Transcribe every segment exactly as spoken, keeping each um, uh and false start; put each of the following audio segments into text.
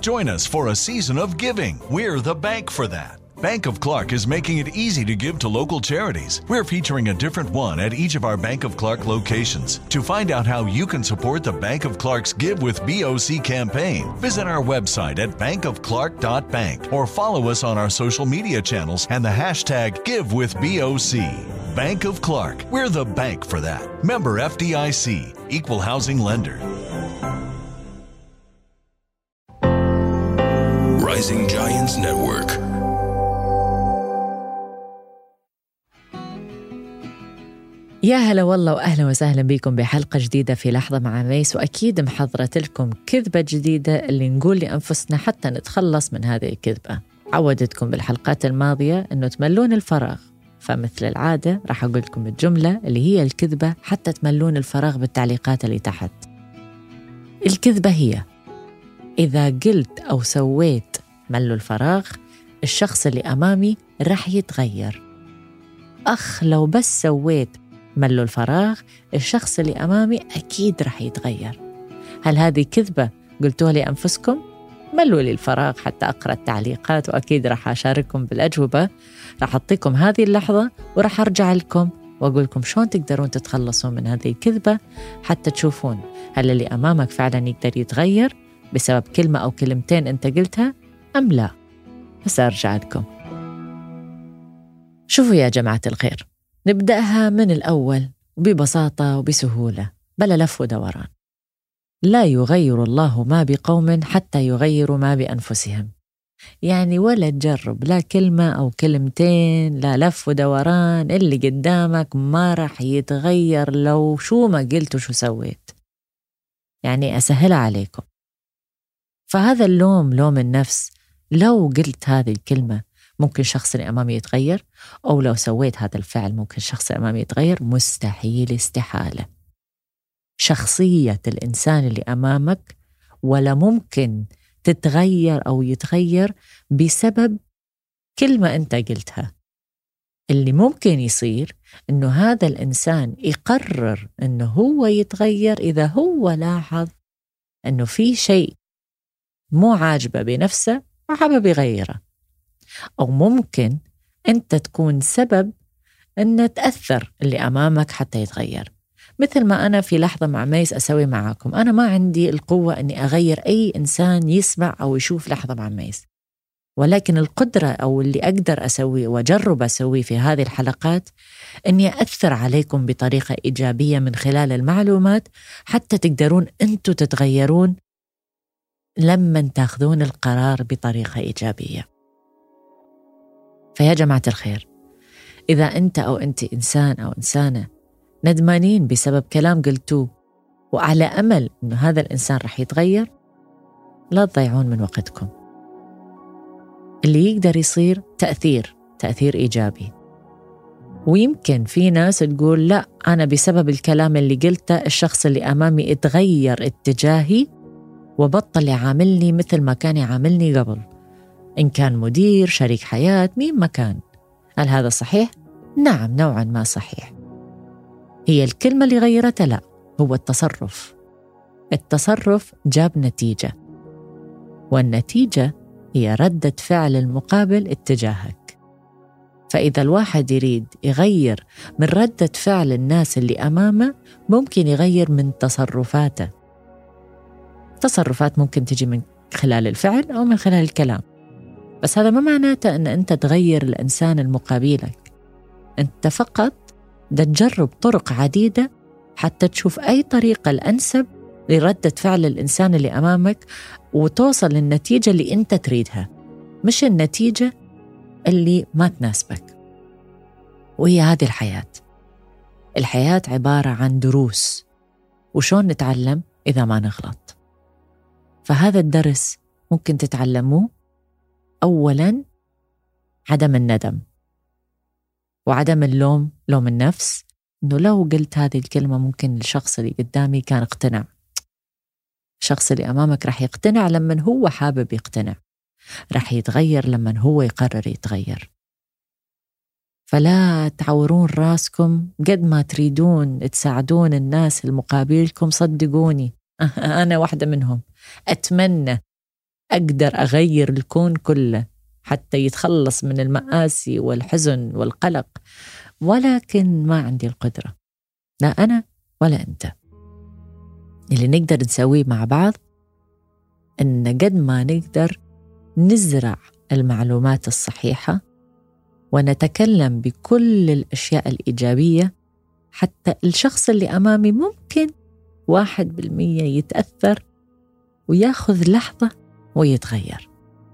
Join us for a season of giving. We're the bank for that. Bank of Clark is making it easy to give to local charities. We're featuring a different one at each of our Bank of Clark locations. To find out how you can support the Bank of Clark's Give with B O C campaign, visit our website at bank of clark dot bank or follow us on our social media channels and the hashtag Give with B O C. Bank of Clark. We're the bank for that. Member F D I C. Equal housing lender. Rising Giants Network. يا هلا والله وأهلا وسهلا بكم بحلقة جديدة في لحظة مع ميس، وأكيد محضرة لكم كذبة جديدة اللي نقول لأنفسنا حتى نتخلص من هذه الكذبة. عودتكم بالحلقات الماضية أنه تملون الفراغ، فمثل العادة راح أقول لكم الجملة اللي هي الكذبة حتى تملون الفراغ بالتعليقات اللي تحت. الكذبة هي: إذا قلت أو سويت ملوا الفراغ، الشخص اللي أمامي راح يتغير. أخ لو بس سويت ملوا الفراغ، الشخص اللي أمامي أكيد راح يتغير. هل هذه كذبة قلتوها لأنفسكم؟ ملوا لي الفراغ حتى أقرأ التعليقات، وأكيد راح أشارككم بالأجوبة. راح أعطيكم هذه اللحظة وراح أرجع لكم وأقول لكم شلون تقدرون تتخلصوا من هذه الكذبة حتى تشوفون هل اللي أمامك فعلا يقدر يتغير بسبب كلمة أو كلمتين أنت قلتها أم لا. بس أرجع لكم. شوفوا يا جماعة الخير، نبدأها من الأول ببساطة وبسهولة بلا لف ودوران. لا يغير الله ما بقوم حتى يغيروا ما بأنفسهم. يعني ولا تجرب لا كلمة أو كلمتين، لا لف ودوران، اللي قدامك ما راح يتغير لو شو ما قلت وشو سويت. يعني أسهل عليكم. فهذا اللوم، لوم النفس، لو قلت هذه الكلمة ممكن شخص اللي أمامي يتغير، أو لو سويت هذا الفعل ممكن شخص اللي أمامي يتغير. مستحيل، استحالة. شخصية الإنسان اللي أمامك ولا ممكن تتغير أو يتغير بسبب كلمة أنت قلتها. اللي ممكن يصير إنه هذا الإنسان يقرر إنه هو يتغير إذا هو لاحظ إنه في شيء مو عاجبه بنفسه وحابب يغيره. أو ممكن أنت تكون سبب أن تأثر اللي أمامك حتى يتغير. مثل ما أنا في لحظة مع ميس أسوي معاكم، أنا ما عندي القوة أني أغير أي إنسان يسمع أو يشوف لحظة مع ميس، ولكن القدرة أو اللي أقدر أسويه وأجرب أسويه في هذه الحلقات أني أثر عليكم بطريقة إيجابية من خلال المعلومات حتى تقدرون أنتوا تتغيرون لما تاخذون القرار بطريقة إيجابية. فيا جماعة الخير، إذا أنت أو أنت إنسان أو إنسانة ندمانين بسبب كلام قلتوه وعلى أمل أنه هذا الإنسان رح يتغير، لا تضيعون من وقتكم. اللي يقدر يصير تأثير تأثير إيجابي. ويمكن في ناس تقول لا، أنا بسبب الكلام اللي قلته الشخص اللي أمامي اتغير اتجاهي وبطل يعاملني مثل ما كان يعاملني قبل، إن كان مدير، شريك حياة، مين ما كان. هل هذا صحيح؟ نعم، نوعا ما صحيح. هي الكلمة اللي غيرتها؟ لا، هو التصرف. التصرف جاب نتيجة، والنتيجة هي ردة فعل المقابل اتجاهك. فإذا الواحد يريد يغير من ردة فعل الناس اللي أمامه، ممكن يغير من تصرفاته. تصرفات ممكن تجي من خلال الفعل أو من خلال الكلام، بس هذا ما معناته أن أنت تغير الإنسان المقابلك. أنت فقط دا تجرب طرق عديدة حتى تشوف أي طريقة الأنسب لردة فعل الإنسان اللي أمامك وتوصل للنتيجة اللي أنت تريدها، مش النتيجة اللي ما تناسبك. وهي هذه الحياة. الحياة عبارة عن دروس، وشون نتعلم إذا ما نغلط. فهذا الدرس ممكن تتعلموه أولاً عدم الندم وعدم اللوم، لوم النفس، إنه لو قلت هذه الكلمة ممكن الشخص اللي قدامي كان اقتنع. الشخص اللي أمامك رح يقتنع لمن هو حابب يقتنع، رح يتغير لمن هو يقرر يتغير. فلا تعورون راسكم قد ما تريدون تساعدون الناس المقابلكم. صدقوني أنا واحدة منهم. أتمنى أقدر أغير الكون كله حتى يتخلص من المآسي والحزن والقلق، ولكن ما عندي القدرة، لا أنا ولا أنت. اللي نقدر نسويه مع بعض إن قد ما نقدر نزرع المعلومات الصحيحة ونتكلم بكل الأشياء الإيجابية، حتى الشخص اللي أمامي ممكن واحد بالمية يتأثر وياخذ لحظة ويتغير.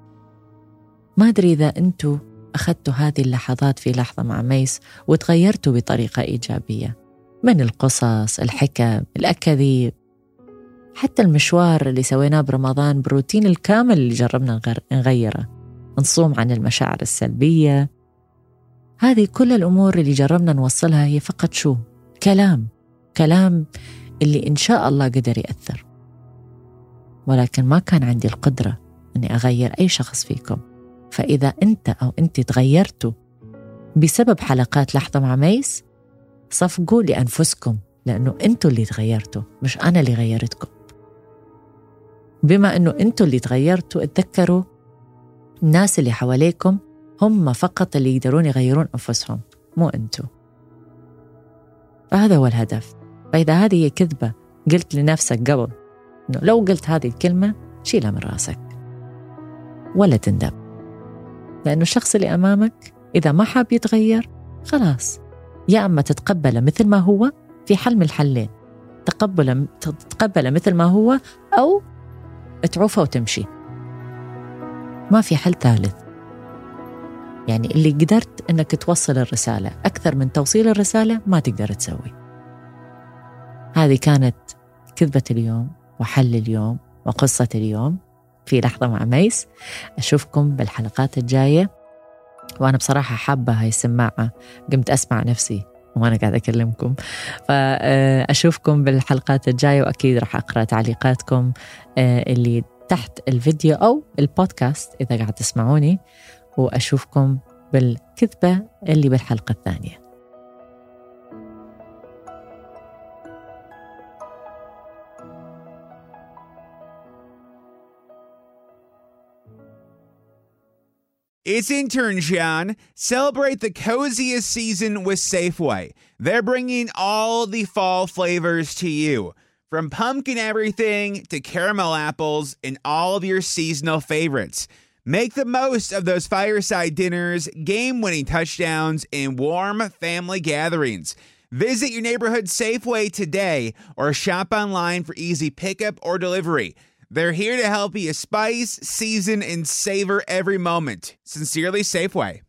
ما أدري إذا أنتوا أخذتوا هذه اللحظات في لحظة مع ميس وتغيرتوا بطريقة إيجابية، من القصص، الحكم، الأكاذيب، حتى المشوار اللي سويناه برمضان، بروتين الكامل اللي جربنا نغيره، نصوم عن المشاعر السلبية. هذه كل الأمور اللي جربنا نوصلها هي فقط شو؟ كلام كلام اللي إن شاء الله قدر يأثر، ولكن ما كان عندي القدرة أني أغير أي شخص فيكم. فإذا أنت أو أنت تغيرتوا بسبب حلقات لحظة مع ميس، صفقوا لأنفسكم، لأنه أنتوا اللي تغيرتوا مش أنا اللي غيرتكم. بما أنه أنتوا اللي تغيرتوا، اتذكروا الناس اللي حواليكم هم فقط اللي يقدرون يغيرون أنفسهم، مو أنتوا. فهذا هو الهدف. فإذا هذه هي كذبة قلت لنفسك قبل، إنه لو قلت هذه الكلمة شيلها من راسك ولا تندم، لأنه الشخص اللي أمامك إذا ما حاب يتغير خلاص، يا أما تتقبله مثل ما هو، في حل من الحلين، تقبله تتقبله مثل ما هو أو تعوفه وتمشي، ما في حل ثالث. يعني اللي قدرت أنك توصل الرسالة أكثر من توصيل الرسالة ما تقدر تسوي. هذه كانت كذبة اليوم وحل اليوم وقصة اليوم في لحظة مع ميس. أشوفكم بالحلقات الجاية، وأنا بصراحة حابة هاي السماعة، قمت أسمع نفسي وأنا قاعدة أكلمكم. فأشوفكم بالحلقات الجاية، وأكيد رح أقرأ تعليقاتكم اللي تحت الفيديو أو البودكاست إذا قاعد تسمعوني، وأشوفكم بالكذبة اللي بالحلقة الثانية. It's intern John. Celebrate the coziest season with Safeway. They're bringing all the fall flavors to you, from pumpkin everything to caramel apples and all of your seasonal favorites. Make the most of those fireside dinners, game-winning touchdowns, and warm family gatherings. Visit your neighborhood Safeway today or shop online for easy pickup or delivery. They're here to help you spice, season, and savor every moment. Sincerely, Safeway.